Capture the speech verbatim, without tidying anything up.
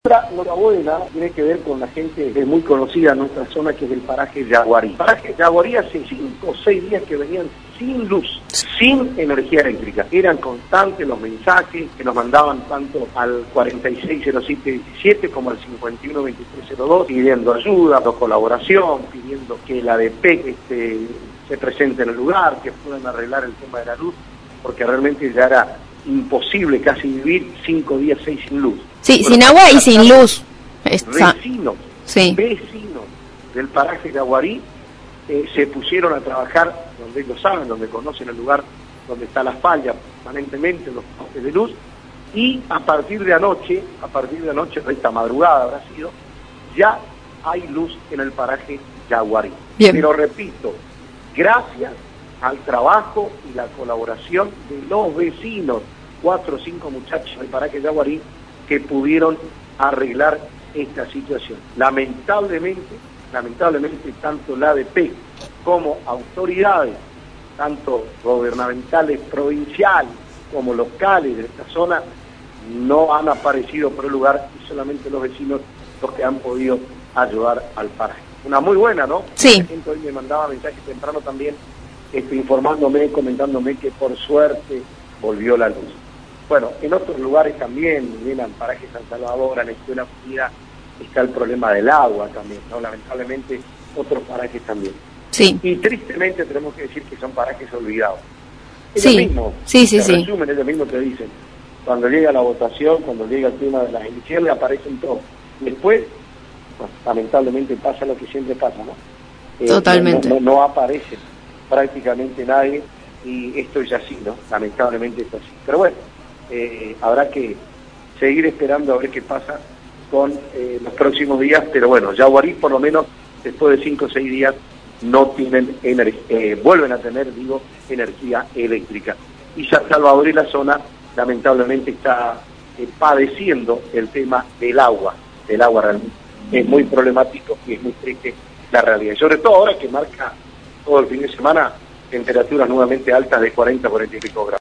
Otra enhorabuena tiene que ver con la gente que es muy conocida en nuestra zona, que es el paraje Yaguarí. El paraje Yaguarí hace cinco o seis días que venían sin luz, sin energía eléctrica. Eran constantes los mensajes que nos mandaban tanto al cuarenta y seis cero siete diecisiete como al cincuenta y uno veintitrés cero dos, pidiendo ayuda, o colaboración, pidiendo que la A D P este, se presente en el lugar, que puedan arreglar el tema de la luz, porque realmente ya era imposible casi vivir cinco días, seis sin luz. Sí, bueno, sin agua y sin luz. Vecinos, sí. vecinos del paraje Yaguarí eh, se pusieron a trabajar donde ellos saben, donde conocen el lugar donde está la falla permanentemente, los postes de luz, y a partir de anoche, a partir de anoche, esta madrugada habrá sido, ya hay luz en el paraje Yaguarí. Bien. Pero repito, gracias al trabajo y la colaboración de los vecinos, cuatro o cinco muchachos del paraje Yaguarí, que pudieron arreglar esta situación. Lamentablemente, lamentablemente, tanto la A D P como autoridades, tanto gubernamentales provinciales como locales de esta zona, no han aparecido por el lugar, y solamente los vecinos los que han podido ayudar al paraje. Una muy buena, ¿no? Sí. La gente hoy me mandaba mensajes temprano también, este, informándome, comentándome que por suerte volvió la luz. Bueno, en otros lugares también, en el paraje San Salvador, en la Escuela Unida, está el problema del agua también, ¿no? Lamentablemente, otros parajes también. Sí. Y tristemente tenemos que decir que son parajes olvidados. Sí, Ellos mismos, sí, sí, sí. resumen, ellos mismos te dicen, cuando llega la votación, cuando llega el tema de las elecciones, aparecen todos. Después, bueno, lamentablemente pasa lo que siempre pasa, ¿no? Eh, Totalmente. No, no, no aparece prácticamente nadie, y esto es así, ¿no? Lamentablemente es así. Pero bueno, Eh, habrá que seguir esperando a ver qué pasa con eh, los próximos días, pero bueno, Yaguarí por lo menos después de cinco o seis días no tienen eh, vuelven a tener, digo, energía eléctrica. Y San Salvador y la zona lamentablemente está eh, padeciendo el tema del agua, del agua realmente. Es muy problemático y es muy triste la realidad. Y sobre todo ahora que marca todo el fin de semana temperaturas nuevamente altas de cuarenta a cuarenta y pico grados.